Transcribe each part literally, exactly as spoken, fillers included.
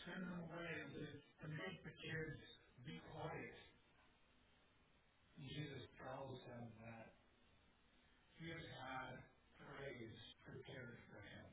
send them away to, to make the kids be quiet. Jesus tells them that he has had praise prepared for him.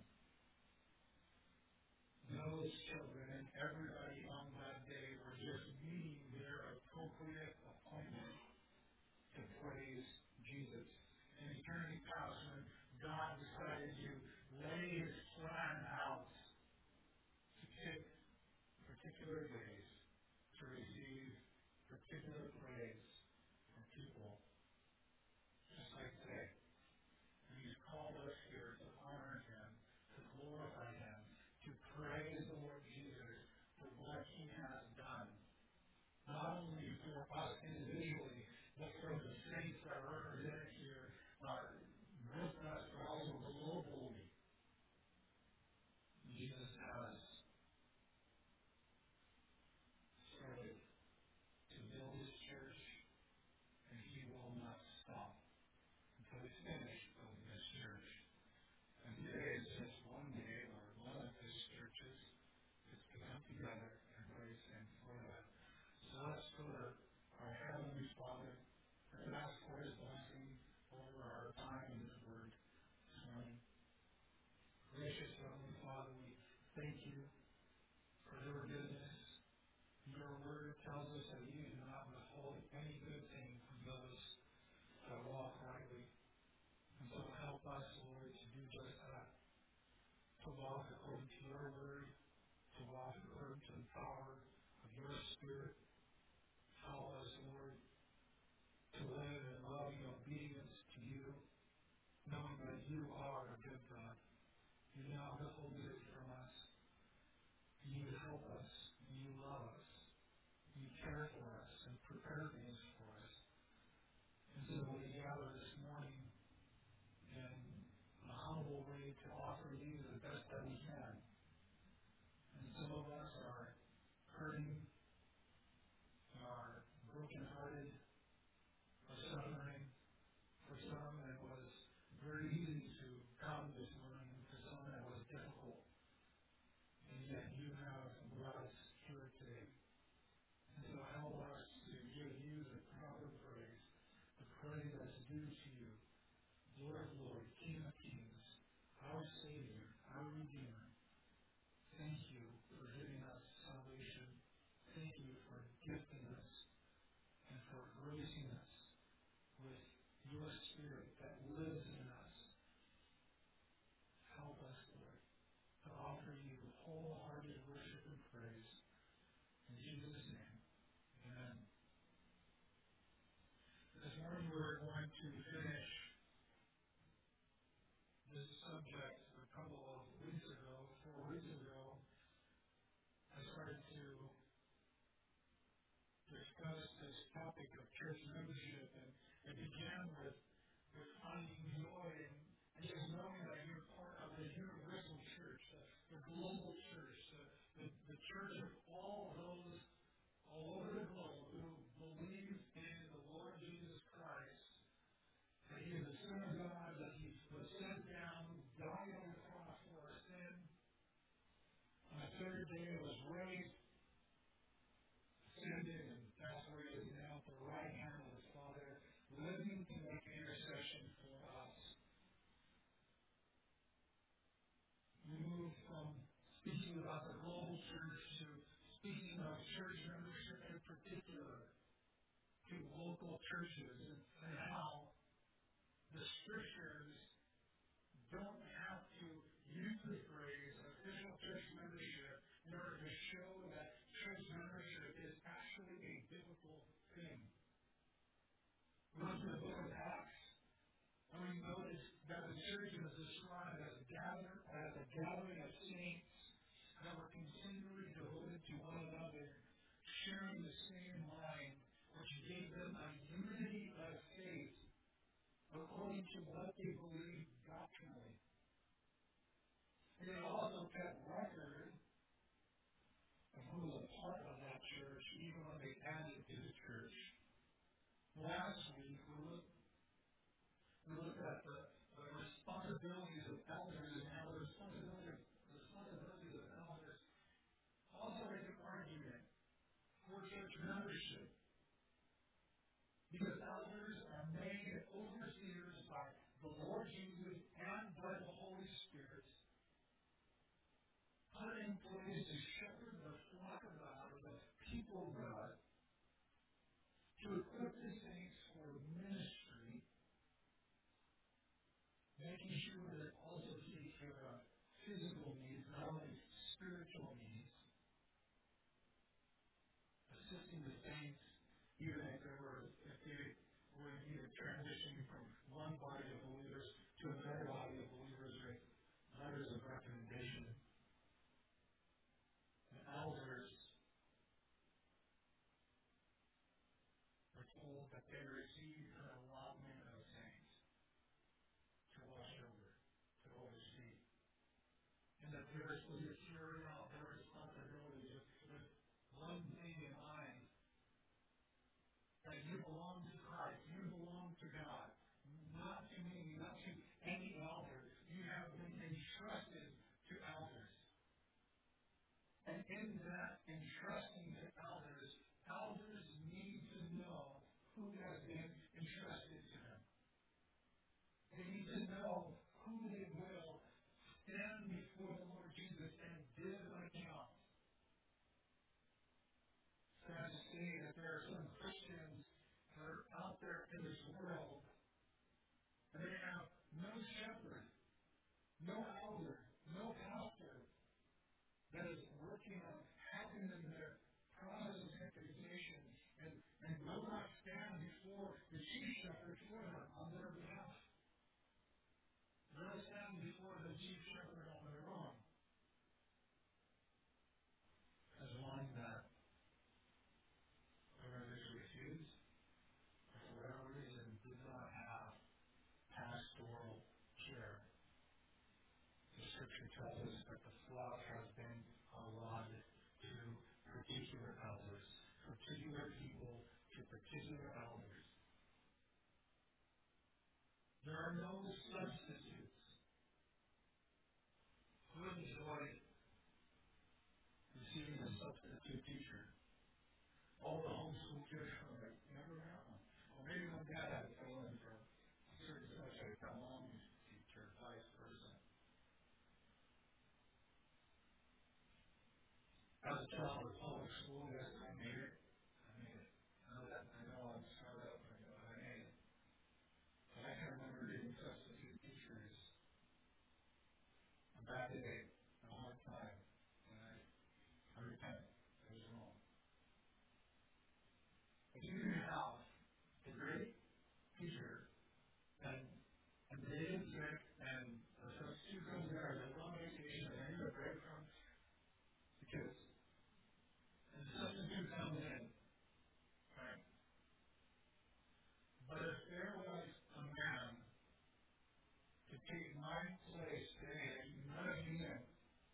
Those children and everybody on that day were just meeting their appropriate appointment to praise Jesus. In eternity past, when God decided to lay his plan out to pick particular days to receive particular praise from people, just like today. And he's called us here to honor him, to glorify him, to praise the Lord Jesus for what he has done. Not only for us individually, but for the saints that are represented here uh, with us, but also globally. Jesus has started to build his church, and he will not stop until he's finished building his church. And today is just one day where one of his churches is to come together and praise him for that. So let's go to our Heavenly Father and ask for his blessing over our time in his word this morning. Gracious Heavenly Father, we thank you for your goodness. Your word tells us that you do not withhold any good thing from those that walk rightly. And so help us, Lord, to do just that. To walk according to your word, to walk according to the power of your Spirit. Help us, Lord, to live in loving obedience to you, knowing that you are a good God. You do not withhold good from us. You help us, and you love us. You care for us and prepare things for us. And so we gather this morning in a humble way to offer you the best that we can. And some of us are hurting, are brokenhearted, are suffering. For some, it was very easy to come this morning. For some, it was difficult. And yet you have brought us here today. And so help us to give you the proper praise, the praise that's due to you, Lord of Lords, King of Kings, our Savior, our Redeemer. Thank you for giving us salvation. Thank you for gifting us and for gracing us with your Spirit that lives in us. Help us, Lord, to offer you wholehearted worship and praise. In Jesus' name, amen. This morning we're going to finish this subject a couple of weeks ago, four weeks ago. I started to discuss this topic of church membership, and it began with, with finding joy and, and just knowing that you're part of the universal church, the, the global church, the, the, the church of all those all over the globe who believe in the Lord Jesus Christ, that he is the Son of God, that he was sent down, died on the cross for our sin. On the third day was raised, ascended, and that's where he is now at the right hand of his Father, living to make intercession for us. We move from speaking about the global church to speaking of church membership in particular, to local churches, and, and how the scriptures don't have to use the phrase official church membership in order to show that church membership is actually a biblical thing. We look at the book of Acts, and we notice that the church is described as a gather, as a gathering of saints that were continually devoted to one another, sharing the same mind, which gave them a unity of faith according to what they believed doctrinally. And they also kept record of who was a part of that church, even when they added to the church. Last week, we looked, we looked at the, the responsibilities of elders and how the responsibility, the responsibilities of elders also membership. Because elders are made overseers by the Lord Jesus and by the Holy Spirit, put in place to shepherd the flock of God, or the people of God, to equip the saints for ministry, making sure that also taking care of physical needs, not only spiritual needs, assisting the saints, even if they were, if they were either transitioning from one body of believers to another body of believers with letters of recommendation. The elders were told that they received an allotment of saints to watch over, to oversee, and that they were supposed to carry out their responsibilities with, with one thing in mind, that you belong to Christ, you belong to God, not to me, not to any elder. You have been entrusted to elders. And in that entrusting to elders, elders need to know who has been entrusted to them. They need to know who they will stand before the Lord Jesus and give an account. Sad to say that there are some Christians that are out there in this world, and they have no shepherd, no elder, no pastor that is working on helping them in their process of sanctification, and, and will not stand before the chief shepherd for them on their behalf. They'll stand before the chief shepherd on their own. As one that whoever is refused, or for whatever reason, did not have pastoral care. The Scripture tells us that the flock has been allotted to particular elders, particular people, to particular elders. There are no substitutes. Who enjoyed receiving a substitute teacher? All the homeschool kids are like, never had one. Or maybe my dad had to fill in for a certain subject, a mom's teacher, vice versa. As a child of public school, yes, I made it. I made it. I know that. I know I'm started up, but I made it. But I can remember getting substitute teachers on that day, a hard time, and I, I repent. It was wrong. But you can have a great teacher, and and they get sick, and the substitute comes there, they're on vacation, and they need a break from the kids. And the substitute comes in, right? But if there was a man to take my place today, none of you in,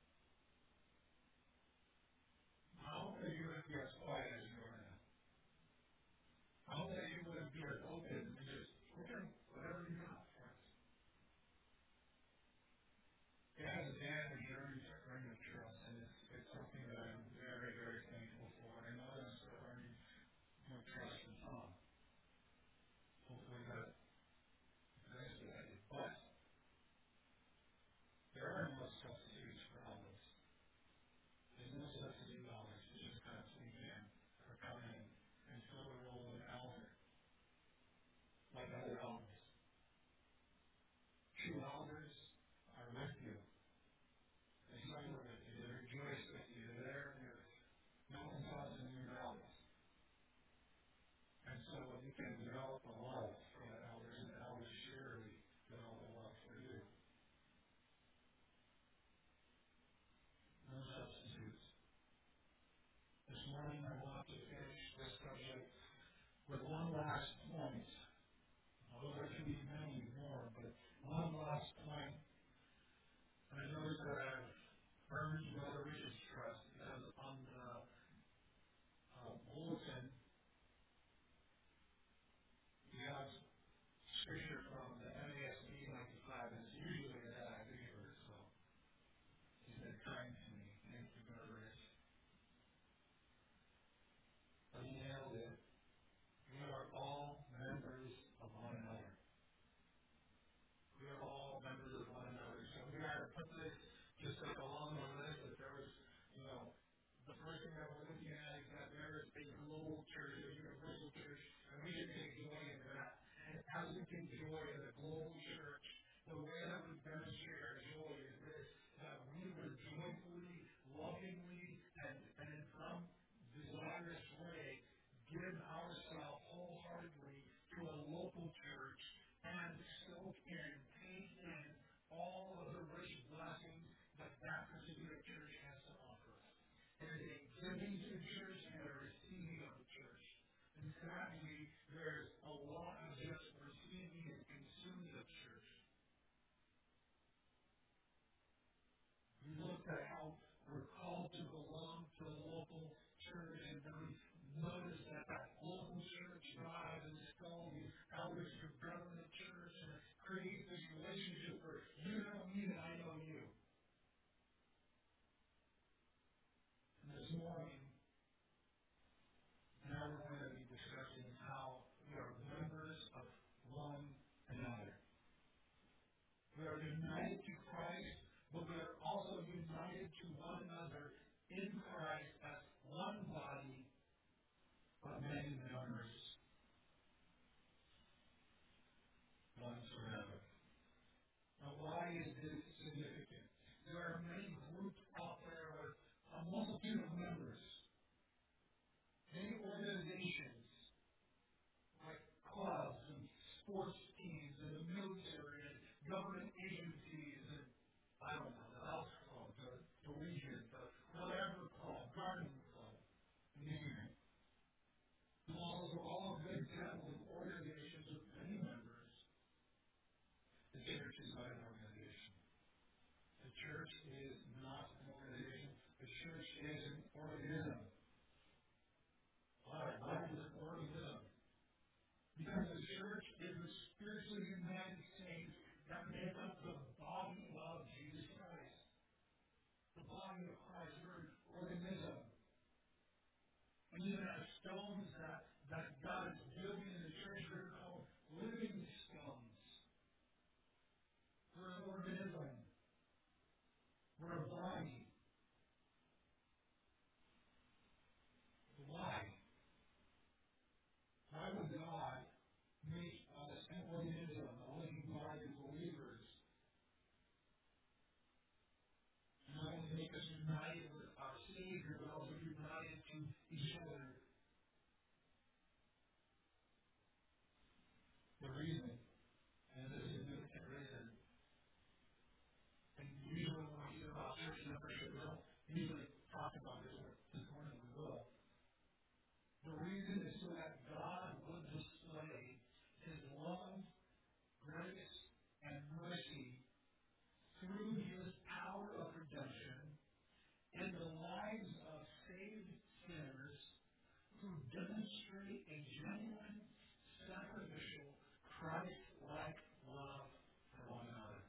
I hope that you would be as quiet as you are now. I hope that you would be as open and just, okay, whatever you got for us. It has been a journey to earn your trust, and it's, it's something that I'm very, very thankful for. And I know that I'm still earning more trust from Tom. Hopefully that eventually I did. But there are no substitutes for elders. There's no substitute elders. It's just kind of sneak in or come in and fill the role of an elder, like other elders. True elders are with you. They suffer with you. They rejoice with you. They're there in your mountaintops and your valleys. And so you can develop a love for the elders, and the elders surely develop a love for you. No substitutes. This morning I want to finish this subject with one last point. Although there can be many more, but one last point. And I notice that I've earned Brother Richard's trust because on the uh, bulletin we have scripture from the N A S B ninety-five, and it's usually a that I favor, so he's been kind to me. Thank you, Brother Rich. But he just like along the list that there was, you know, the first thing that we're looking at is that there is a global church, a universal church, and we should take joy in that. And as we take joy in the global church, the way that we demonstrate our joy is this, that we would joyfully, lovingly, and, and in some desirous way, give ourselves wholeheartedly to a local church and soak in, take in all of the rich blessings that that particular church has to offer us. It is a giving to the church and a receiving of the church. And sadly, there's a lot of just receiving and consuming of church. We looked at how we're called to belong to a local church, and then we noticed that that local church God has installed these elders to govern the church and create this relationship where you know me and I know you. And this morning, now we're going to be discussing how we are members of one another. We are united to Christ, but we are also united to one another in Christ as one body, but many members, one forever. Now, why is this significant? There are many groups out there with a multitude of members, many organizations like clubs and sports teams and the military and government agencies and I don't know, the health club, the, the Legion, the whatever club, gardening club, name it. Those are all good examples of organizations with many members. The church is not an organization. The church is not an organization. The church is an organism. Why? Why is it an organism? Because the church is the spiritually united saints that make up the body of Jesus Christ. The body of Christ, we're an organism. And even as stones that, that God is building in the church, we're called living stones. We're an organism. We're a body. Why? Why would God make us an organism, a living body of believers? Not only make us united with our Savior, but also united to each other. The reason, and this is a significant reason, and usually when we hear about church membership, we don't usually talk about this, but this morning we will. The reason is so that God would display His love, grace, and mercy through His power of redemption in the lives of saved sinners who demonstrate a genuine, sacrificial, Christ-like love for one another.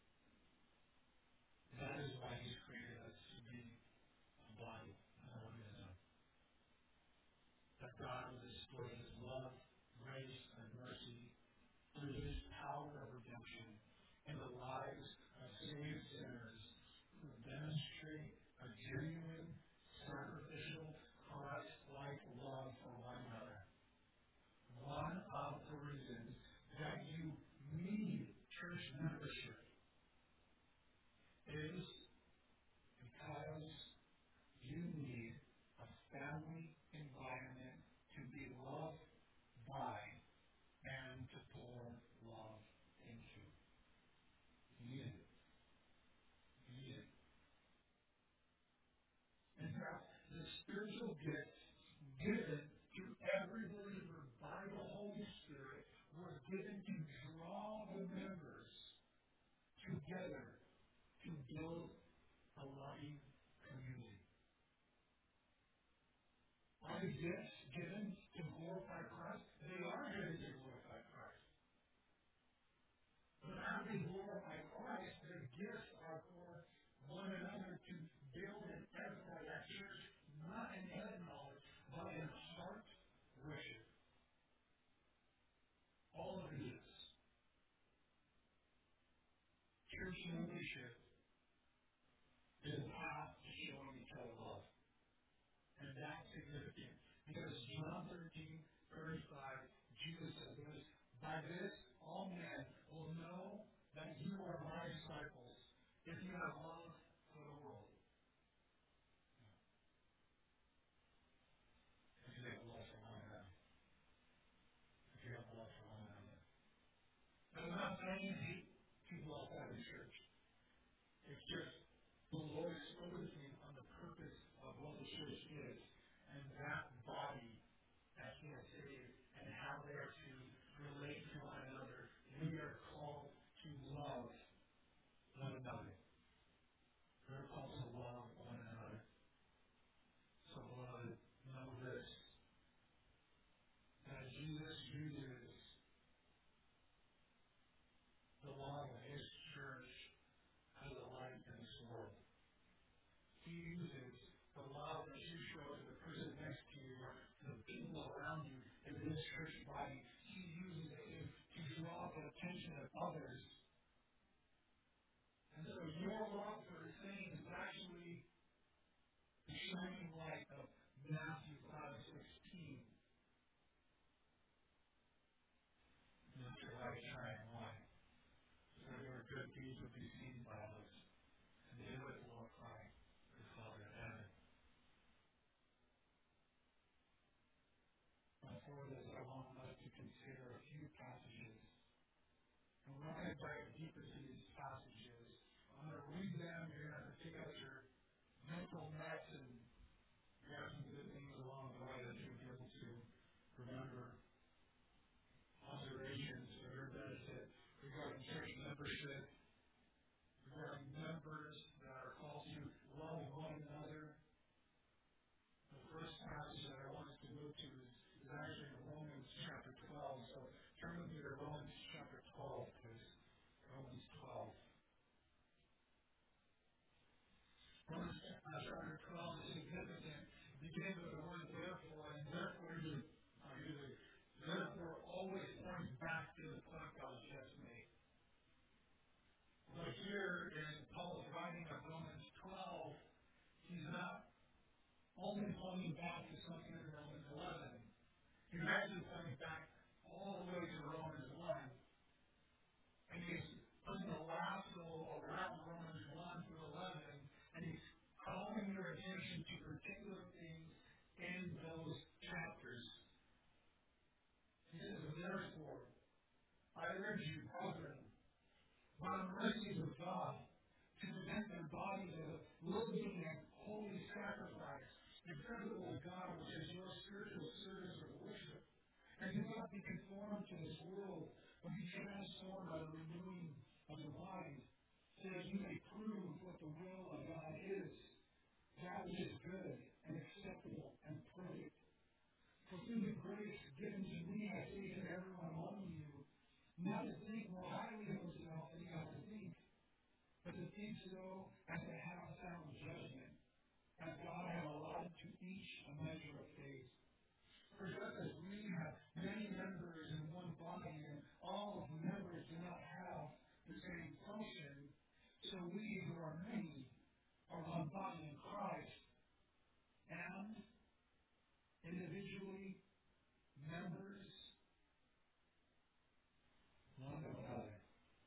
That is why He's created us to be a body, an organism. That God will display His love, grace, and mercy through His power of redemption in the lives of saved sinners who demonstrate a genuine, sacrificial, Christ-like love for one another. One of the reasons that you need church membership is because you need a family environment to be loved by and to pour love into. You need it. You need it. In fact, the spiritual gifts given to every believer by the Holy Spirit were given to draw the members together to build a loving community. Are the gifts given to glorify Christ? They are given to glorify Christ. But how they glorify Christ, the gifts are for one another to build and edify that church, not in head knowledge, but in heart worship. All of the gifts. Church membership that's significant. Because John thirteen, thirty-five, Jesus says this, by this all men will know that you are my disciples if you have love for the world. If you have love for one another. If you have love for one another. And I'm not saying hate people outside the church. It's just the Lord spoke with me on the purpose of what the church is and that body that He has saved and how they are to relate to one another. We are called to love one another. We are called to love one another. So, beloved, know this, that Jesus uses the love of His church as a light in this world. He uses the love that you show to the person next to you or to the people around you in this church body. He uses it to draw the attention of others. And so your love for the saints is actually the shining light of Matthew five sixteen. Let your light shine light, so your good deeds will be seen by others, and they will glorify your Father in heaven. Before this, I want us to consider a few passages. And we're not going to dive deep into these passages. I'm going to read them. You're going to have to take out your mental notes and grab some good things along the way that you'll be able to remember. Observations for your benefit regarding church membership, regarding members that are called to love one another. The first passage that I want us to go to is, is actually in Romans chapter twelve. So turn with me to Romans chapter twelve, please. Romans twelve. Romans uh, chapter twelve is significant. It begins with the word therefore, and therefore you, uh, usually, therefore always points back to the point that was just made. But here in Paul's writing of Romans twelve, he's not only pointing back to something in Romans eleven. He's actually pointing back all the way to Romans one. And he's putting the lasso around Romans one through eleven, and he's calling your attention to particular things in those chapters. He says, therefore, I urge you, brethren, by the mercies of God, to present their bodies as a living and holy sacrifice, acceptable to God, which is your spiritual service of worship. And do not be conformed to this world, but be transformed by the renewing of the mind, so that you may prove what the will of God is, that which is good and acceptable and perfect. For through the grace given to me, I say to everyone among you, not to think more highly of himself than he ought to think, but to think so as to have sound judgment, as God has allotted to each a measure of faith. For just as we have many members in one body, and all of the members do not have the same function, so we who are many are one body in Christ, and individually members one of another.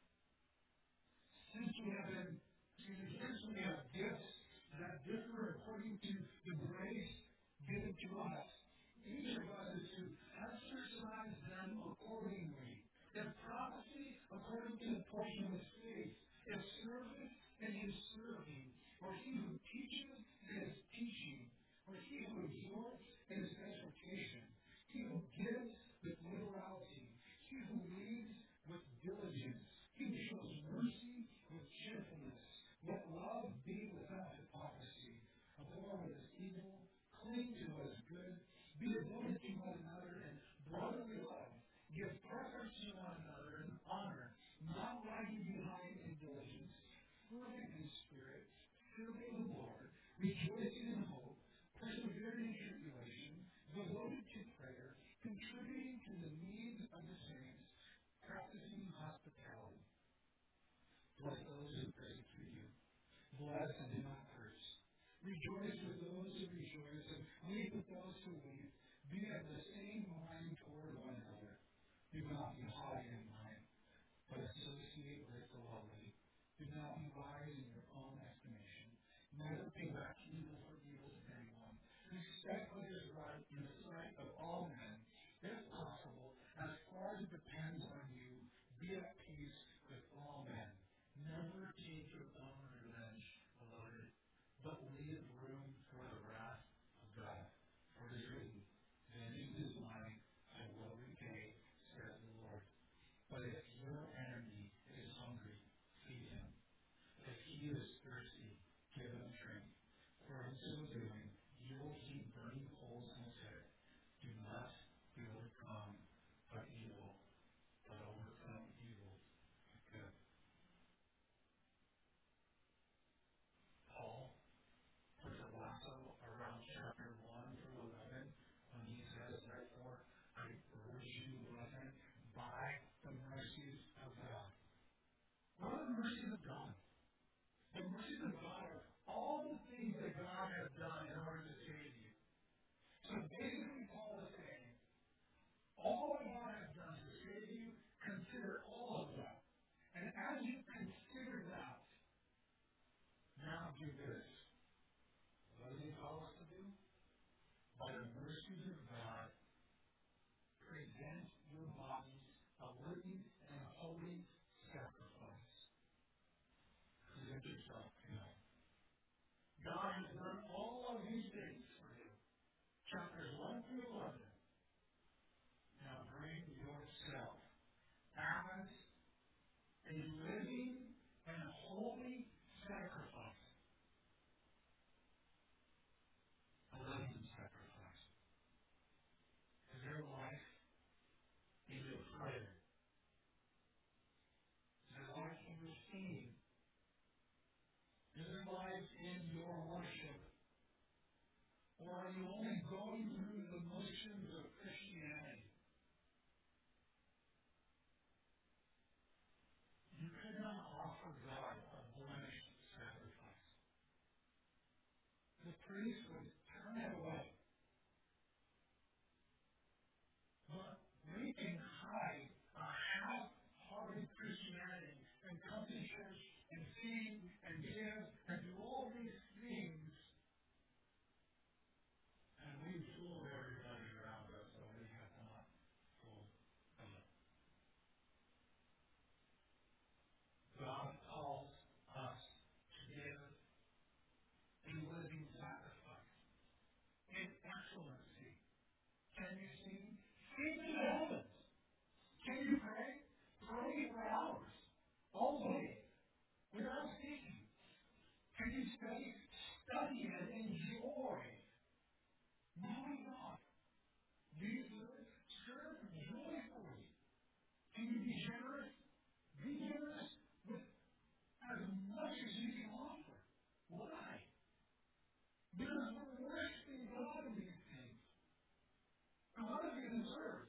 Since we have been, since we have gifts that differ according to the grace given to us, each of us is to exercise them accordingly. If prophecy, according to the portion of his faith. If service, in his serving. Or he who teaches, in his teaching. Or he who exhorts, in his exhortation. He who gives with liberality. He who leads with diligence. He who shows mercy with cheerfulness. Let love be without hypocrisy. Abhor what is evil. Cling to what is good. Be devoted to one another in brotherly love. Give preference to one another in honor, not lagging behind in diligence, fervent in spirit, serving the Lord, rejoicing in hope, persevering in tribulation, devoted to prayer, contributing to the needs of the saints, practicing hospitality. Bless those who persecute you. Bless and do not curse. Rejoice with those who rejoice, and weep with those who weep. Be of the same mind toward one another. Do not be haughty in mind, but associate with the lowly. Do not be wise in your own estimation. Never pay back evil for evil to anyone. Respect what is right in the sight of all men. If possible, as far as it depends on you, be at peace with all men. Never take your own revenge, beloved, but leave room for the wrath of God. For it is written, vengeance is mine, I will repay, says the Lord. But if your enemy is hungry, feed him. If he is thirsty, give him drink. For in so doing, you will heap burning coals on his head. Do not be overcome by evil, but overcome evil with good. Paul puts a lasso around chapter one through eleven when he says, therefore, I urge you, brethren, by the mercies of God. What are the mercies of God? The mercies of God are all the things that God has done in order to save you. So basically, Paul is saying, all that God has done to save you, consider all of that. And as you consider that, now do this. What does he call us to do? By the mercies of God, present your bodies a living and holy sacrifice. Present yourself to God. God has done all of these things for you. Chapters one through eleven. Now bring yourself as a living and holy sacrifice. A living sacrifice. Is your life in your prayer? Is your life in your singing? Is your life in your worship? Or are you only going through the motions of Christianity? You could not offer God a blemished sacrifice. The priest would turn it away. But we can hide a half-hearted Christianity and come to church and sing and give and do all these things, and we fool everybody around us, so we have not fooled God. God calls us to give a living sacrifice in excellency. Can you sing? Sing to the heavens. Can you pray? Pray for hours, all day, without ceasing. Can you study? Study and enjoy knowing God. Do you serve? Serve joyfully. Can you be generous? Be generous with as much as you can offer. Why? Because we're worshiping God in these things. And what does He deserve?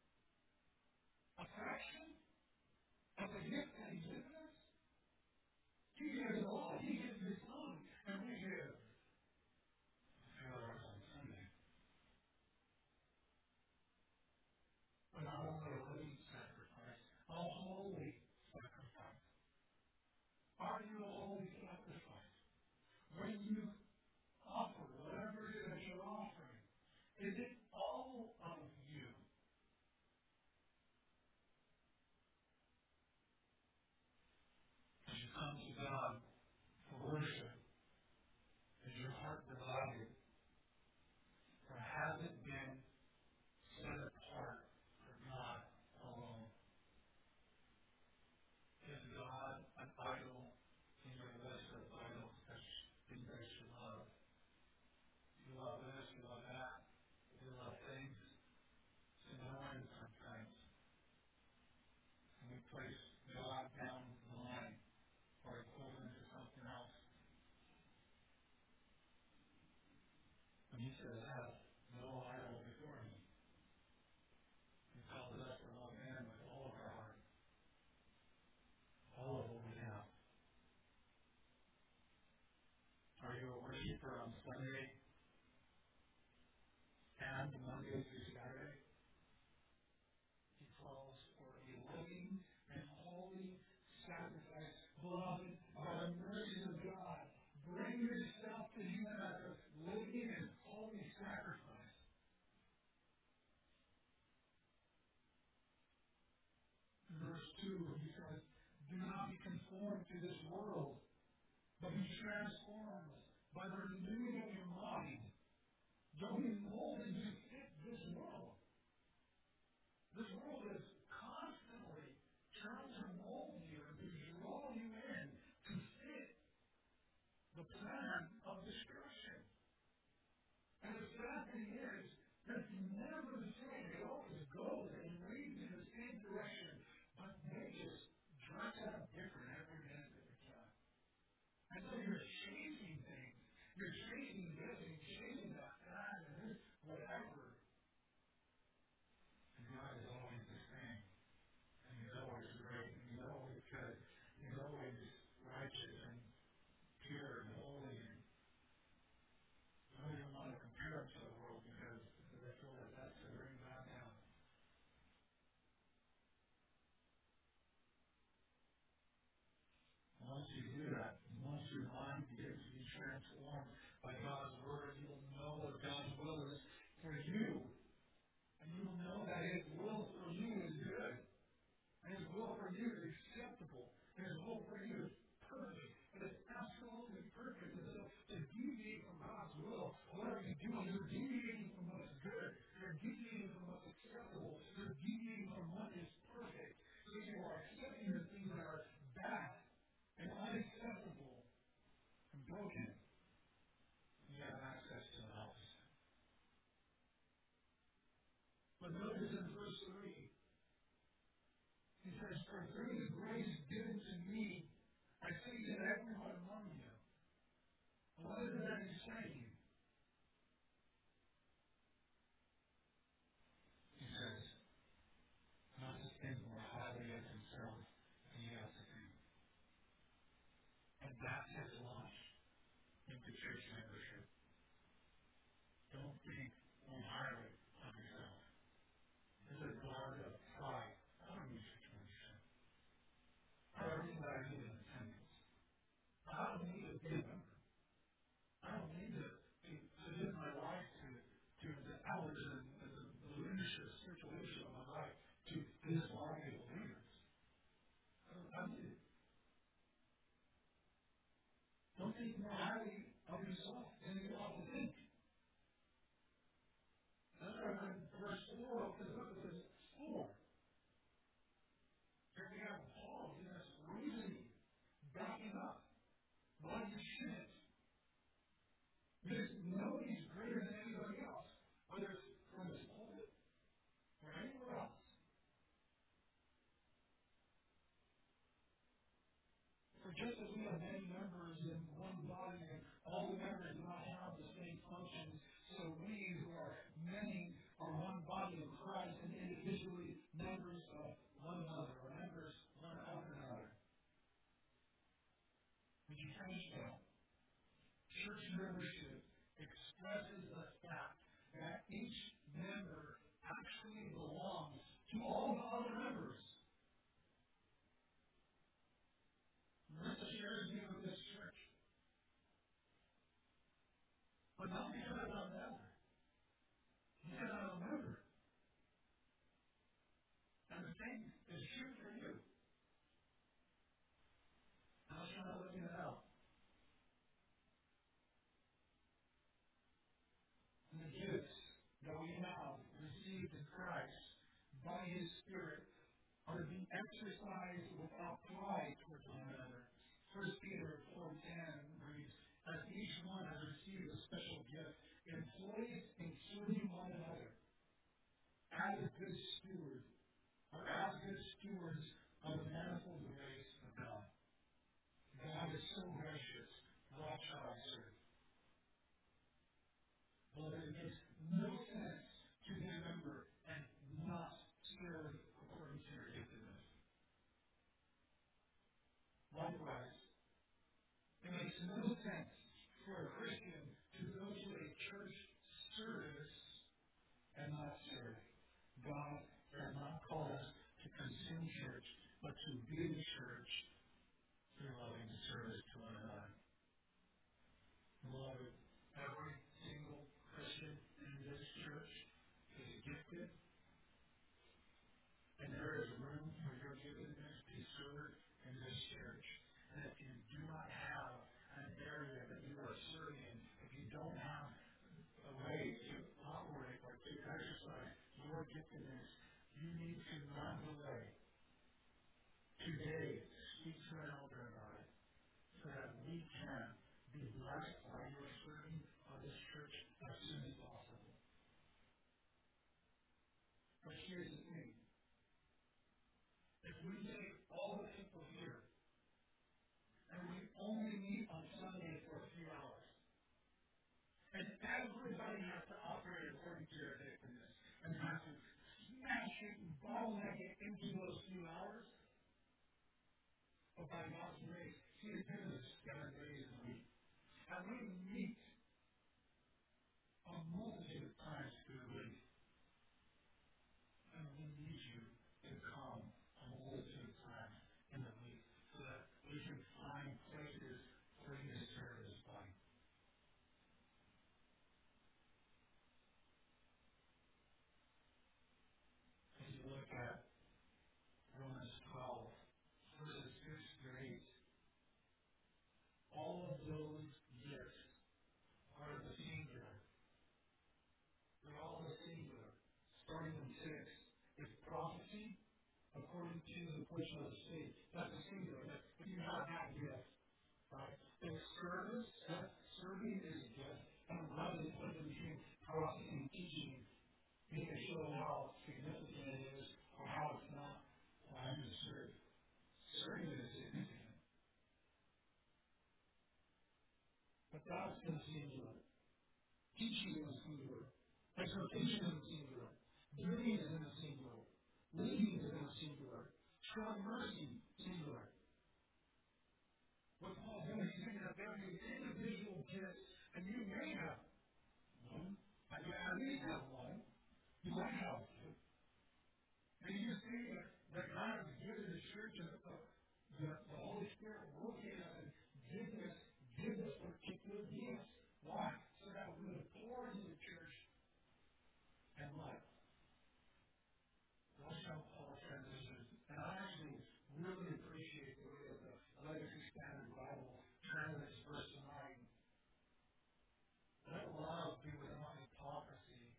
A fraction of the gift that He's given us? He gives a lot. He gives His Son. And we give a few hours on Sunday. But not only a living sacrifice, a holy sacrifice. Are you a holy sacrifice? When you offer whatever it is that you're offering, is it all of you? As you come to God for worship, is your heart divided? Or has it been set apart for God alone? Is God an idol in your list of idols that things that you love? You love this, you love that, you love things. It's annoying sometimes. And we place God down the line or equivalent to something else. And He says, have no idol before me. He calls us to love Him with all of our heart, all of what we have. Are you a worshiper of on Sunday and Monday through Saturday. He calls for a living and holy sacrifice. Beloved, by the mercy of God, bring yourself to Him as a living and holy sacrifice. Verse two, he says, do not be conformed to this world, but be transformed by the renewing of your mind. Don't be molded to fit this world. This world is constantly trying to mold you and to draw you in to fit the plan of destruction. And the sad thing is, that's never the same. It always goes and leads in the same direction, but they just dress up different every minute of the time. And so you're chasing things. You're chasing this and you're chasing that, that, and this, whatever. And God is always the same. And He's always great. And He's always good. He's always righteous and pure and holy. And I don't even want to compare Him to the world because I feel like that's to bring God down. Once you do that, once your mind begins to be transformed by God's Word, you'll know what God's will is for you. And you'll know that His will for you is good. And His will for you is acceptable. And His will for you is perfect. It is absolutely perfect. And so to deviate from God's will, what are you doing? You're deviating from what's good. You're deviating from what's acceptable. You're deviating from what is perfect. So you are accepting the things that are bad and unacceptable and broken. You have access to the house. But notice in verse three, he says, for through the grace given to me, I say to everyone among you. What is that he's saying? He says, not to think more highly of himself than he ought to think. And that's his launch into church membership. Don't think more highly of yourself. This is a guard of pride. I don't need church membership. I don't need that I need an attendance. I don't need a good member. I don't need to, to, to give my life to, to the elders and, and the, the leadership, spiritual leadership of my life, to this body of believers. I don't, I need it. Don't think more highly of yourself than you ought to think. That's why when verse four opens up, it says four. Here we have Paul giving us reasoning, backing up why you shouldn't. Because nobody's greater than anybody else, whether it's from this pulpit or anywhere else. For just as we have many members in one body, and all the members do not have the same functions, so we who are many are one body of Christ and individually members of one another, or members one of another. Would you finish that? Church membership expresses the fact that each member actually belongs to all the other members. Marissa shares me with this church. But not because I'm a member. Because I'm a member. And the same is true for you. I was trying to look it out. And the gifts that we have received in Christ by His Spirit are to be exercised without pride towards one another. First Peter four ten reads, as each one has received a special gift, employ it in serving one another as a good steward, or as good stewards of the manifold grace of God. God is so gracious. Watch how I serve. Well, it makes no sense to be a member and not serve according to your giftedness. Likewise, it makes no sense for a Christian to to be the church through loving service to one another. Beloved, every single Christian in this church is gifted, and there is room for your giftedness to serve in this church. And if you do not have an area that you are serving in, if you don't have a way to operate or to exercise your giftedness, you need to not delay. Today, speak to an elder about it so that we can be blessed by your serving of this church as soon as possible. But here's the thing. If we take all the people here and we only meet on Sunday for a few hours, and everybody has to operate according to their giftedness and has to smash it and bottleneck it into those few hours, but by God's grace, He has given us seven days a week. And we meet a multitude of times through the week. And we need you to come a multitude of times in the week so that we can find places for you to serve this body. As you look at Romans twelve, verses six through eight, all of those gifts are the singular. They're all the singular. Starting in six, is prophecy according to the portion of the state. That's a singular. That's, if you have that gift, right? It's service. That serving is a gift. And love is what between prophecy and teaching. You can show how significant it is or how it's not. Well, I'm going to serve. Serving is significant. But that's in the singular. Teaching is singular. Exhortation is singular. Giving is in the singular. Leading is in the singular. Showing mercy, singular. What Paul's doing, he's saying that there are these individual gifts, and you may have one. I may have one. You might have two. And you see that, that God has given the church and the, the, the Holy Spirit working us and giving us, giving us particular gifts. Why? So that we would pour into the church and what? Watch how Paul transitions. And I actually really appreciate the way that the Legacy Standard Bible translates verse nine. Let love be without hypocrisy.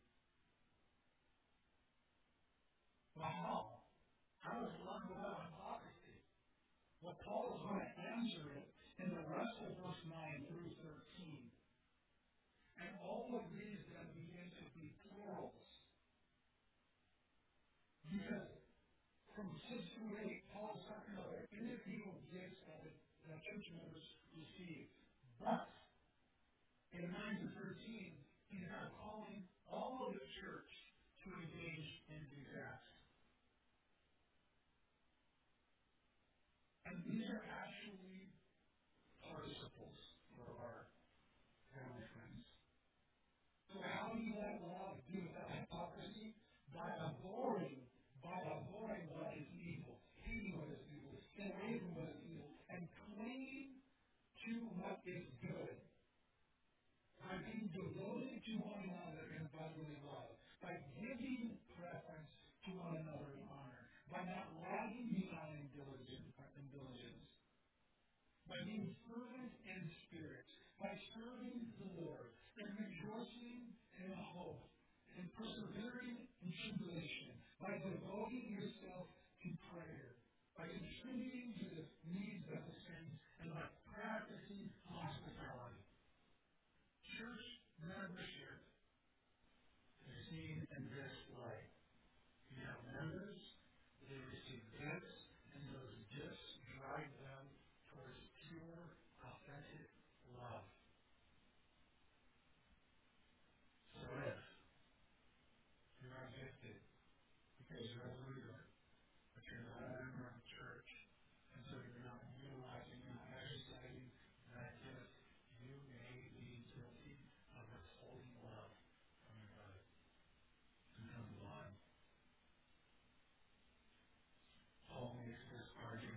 Well, how? How is love without hypocrisy? Well, Paul is going to answer it in the rest of verse nine through thirteen. And all of these then begin to be plurals. Because from six through eight, Paul is talking about the individual gifts that the church members receive. But in nine to thirteen, he's now calling all of the church to engage in these acts. And these are actually participles for our family friends. So how do you let love do without hypocrisy? By abhorring, by abhorring what is evil, hating what is evil, staying away from what is evil, and clinging to what is good. By being devoted to one another in brotherly love. By giving preference to one another in honor. By not lagging behind in diligence. By being fervent in spirit. By serving the Lord. And rejoicing in hope. And persevering in tribulation. By devoting yourself to prayer. By contributing to the needs of the saints. And by practicing hospitality. Church membership is seen in this light. You have members, they receive gifts, and those gifts drive them towards pure, authentic love. So if you are gifted because you're a leader, but you're not a member of the church, and so you're not utilizing, you're not exercising that gift, you may be guilty of withholding love from your brother and from the Lord. Paul makes this argument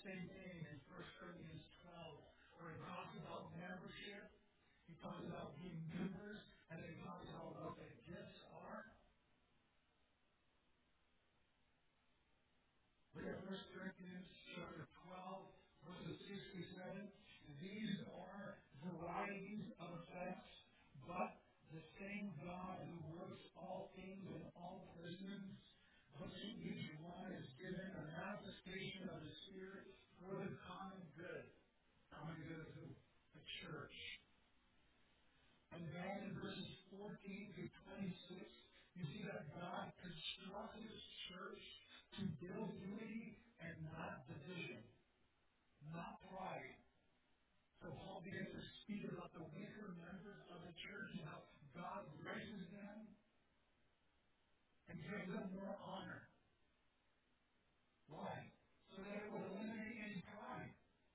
Same thing in First Corinthians twelve, where he talks about membership. He talks about being members, and then he talks about what the gifts are. Look at First Corinthians chapter twelve, verses six to seven. These are varieties of effects, but the same God who works all things in all persons, but to each one is given a manifestation of the Spirit for the common good. Common good of who? The church. And then in verses fourteen to twenty-six, you see that God constructed His church to build unity and not division, not pride. So Paul begins to speak about the weaker members of the church and how God graces them and gives them more honor. Why? So that it will eliminate any pride.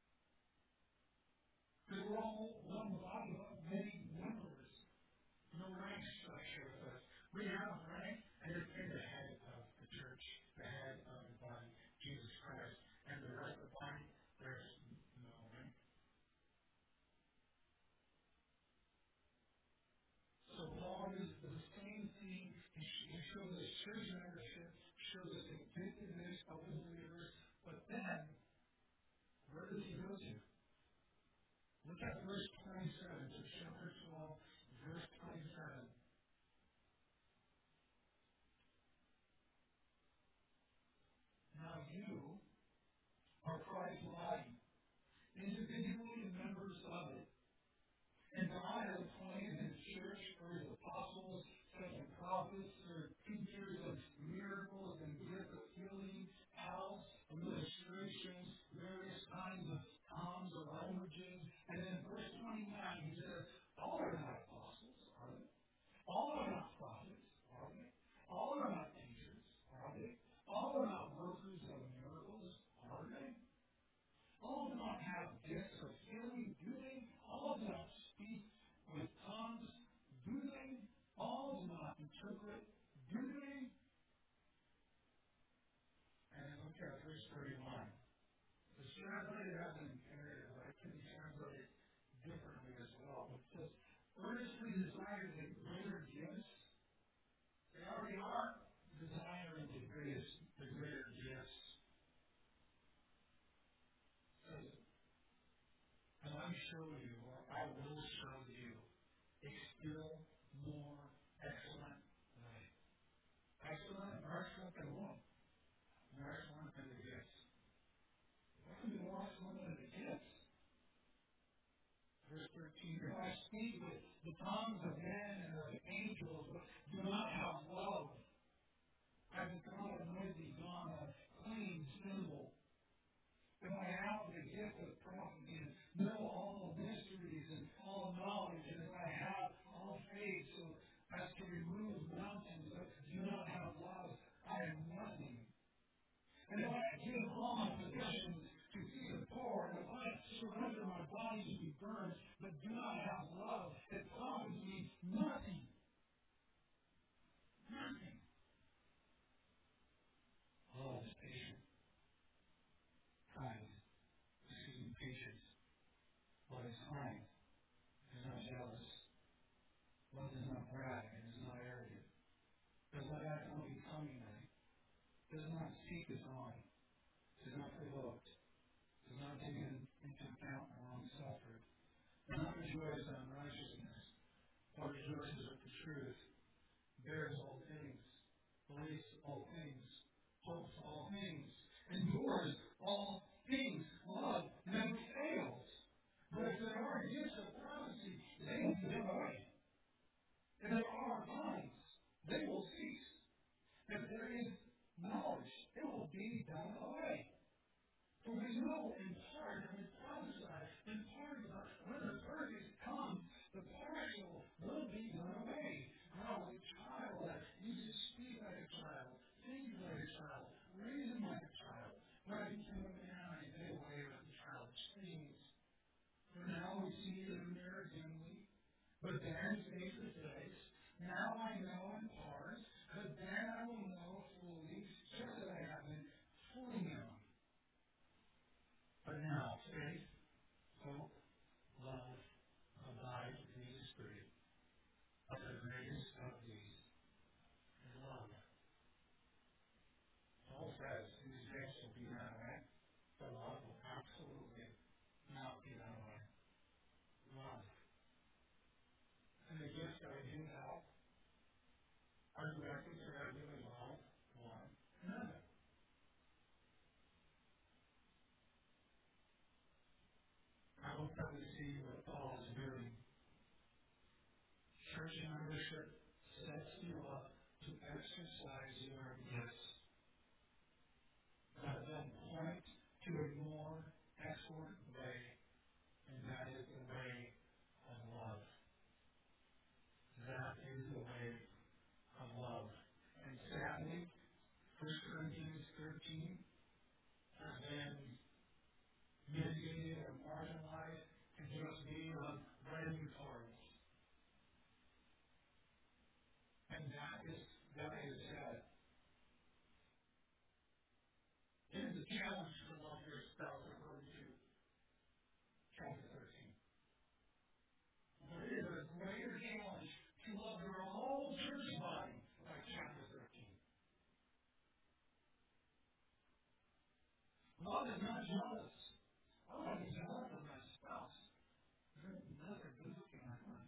Because we're all one body, but many members. No rank structure with us. We have rank, and it's in the head of the church, the head of the body, Jesus Christ. And the rest of the body, there's no rank. So Paul uses the same thing. He shows us church membership, shows us the giftedness of the believers, but then, where does he go to? Look at verse twenty-seven, so chapter twelve, verse twenty-seven. Now you are Christ's body, individually members of it. And God has appointed His church for His apostles, second prophets, or teachers of miracles and gifts of healing, helps, administrations, various kinds of tongues or languages. And then verse twenty-nine, he says, all are not apostles, are they? All are not prophets, are they? All are not teachers, are they? All are not workers of miracles, are they? All do not have gifts of healing, do they? All do not speak with tongues, do they? All do not interpret, do they? And then look at verse thirty-one. It's translated as an imperative, but it can be translated differently as well. It says, earnestly desire the greater gifts. They already are desiring the greatest, the greater gifts. It says, and I show you, or I will show you, a still more excellent way. Excellent, more excellent than what? More excellent than the gifts. What can be more excellent than the gifts? Verse thirteen, if I speak with the tongues of men and of angels, but do not have love, I become a noisy gong, a clean cymbal. If I have the gift of prophecy and know all mysteries and all knowledge, and if I have all faith so as to remove mountains, but do not have love, I am nothing. And if I give all my possessions to feed the poor, and if I surrender my body to be burned, but do not have love, it profits me nothing. Nothing. Love is patient, kind, excuse me, patience. Love is kind, is not jealous. Love does not brag, and is not arrogant. Does not act unbecomingly. Does not seek its own. Is not provoked. Does not take into account wrong suffered. Does not rejoice at unrighteousness, but rejoices with the truth. Bears all things. Believes all things. Hopes all things. Endures all things. Love never fails. But if there are gifts of prophecy, they will be done away. If there are tongues, they will cease. If there is knowledge, it will be done away. For we know in part and we prophesy in part, but when the perfect comes, the partial will be done away. Now, a child that used to speak like a child, think like a child, reason like a child, when I became a man, I did away with the childish things. For now we see in a mirror dimly, but then face to face. Now I know in part, but then I will know fully, just as I have been fully known. Are you acting to regular love one another? I hope that we see what Paul is doing. Church membership sets you up to exercise your gifts, but then point to a more excellent way, and that is the way of love. That is the way of love. And sadly, First Corinthians thirteen has been mitigated or marginalized to just being on writing cards. And that is that is sad. It is a challenge to love your spouse according to chapter thirteen. But it is a greater challenge to love your whole church body like chapter thirteen. Love is not jealous. I want to be jealous of my spouse. There's another good looking at mine.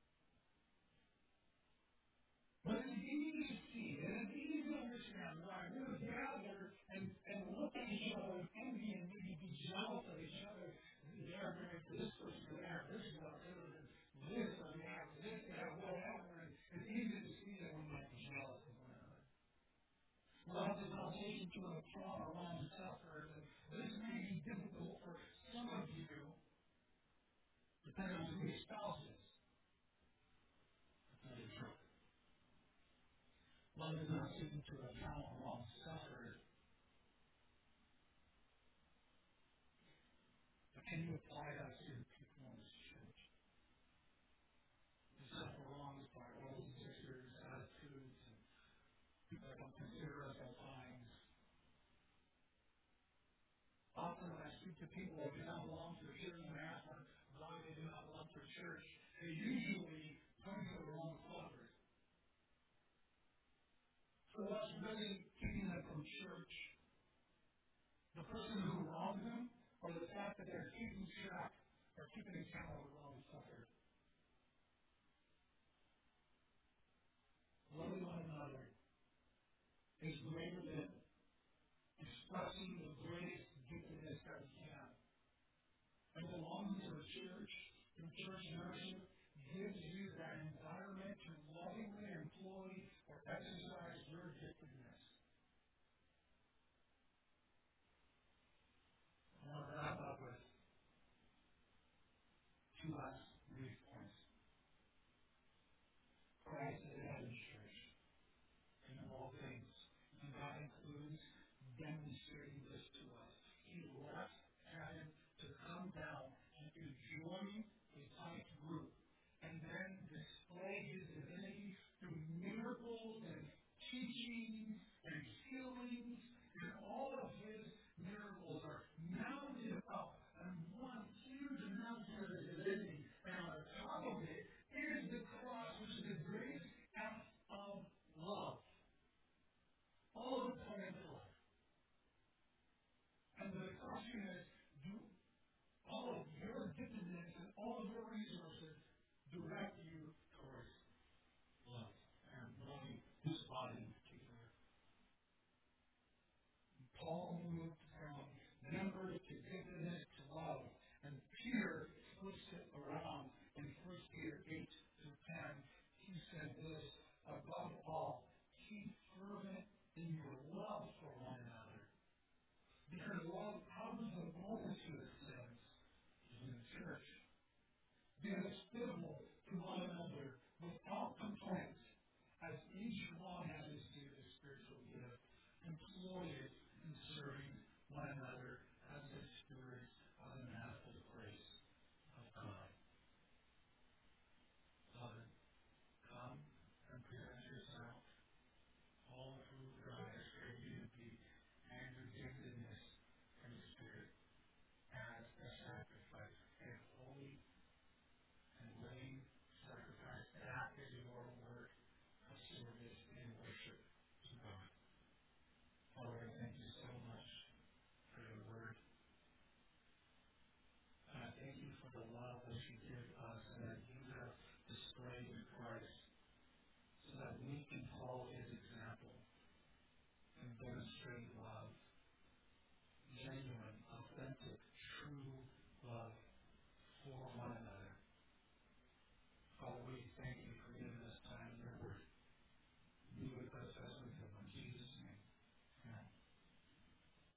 But it's easy to see, and it's easy to understand why we're gathered and, and look at each other and envy and maybe be jealous of each other. They're married to this person, they have this one, and this, and they have this, they have whatever. And it's easy to see that we might be jealous of one another. Love is not taken to account our long suffering. And this may be difficult for some of you, depending on who your spouse is. That's not true. Love is not taken to account our long suffering. But can you apply that to the people in this church? We suffer wrongs by brothers and sisters, attitudes, and people that don't consider us at times. Often when I speak to people that do not belong to the church and I ask them why they do not belong to the church, they usually point to the wrong suffering. So what's really keeping them from church? The person who wronged them, or the fact that they're keeping track or keeping account of the wrong suffered? Loving one another is greater than expressing the greatest giftedness that we can. And belonging to a church, and church membership, gives you that environment to lovingly employ or exercise your giftedness. I want to wrap up with two last brief points. Christ is the head of the church in all things, and that includes demonstrating this to us. He left heaven to come down and to join a tight group, and then display his divinity through miracles and teachings and healings, and all of his miracles are mounted up on one huge mountain of divinity, and on the top of it is the cross, which is the greatest act of love. All of it pointing to love. And the question is, do all of your giftedness and all of your resources direct you towards love and loving this body in particular? Paul moved from members to giftedness to love, and Peter flips it around in First Peter eight through ten. He said this: above all, keep fervent in your love for one another, because love covers a multitude of sins. In the church, be hospitable to one another without complaint, as each one has his due to spiritual gift. Employ it in serving one another as the stewards of the manifold grace of God. Beloved, come and present yourself, all of who God has created you to be, and your giftedness in the Spirit, as a sacrifice, a holy and willing and demonstrate love, genuine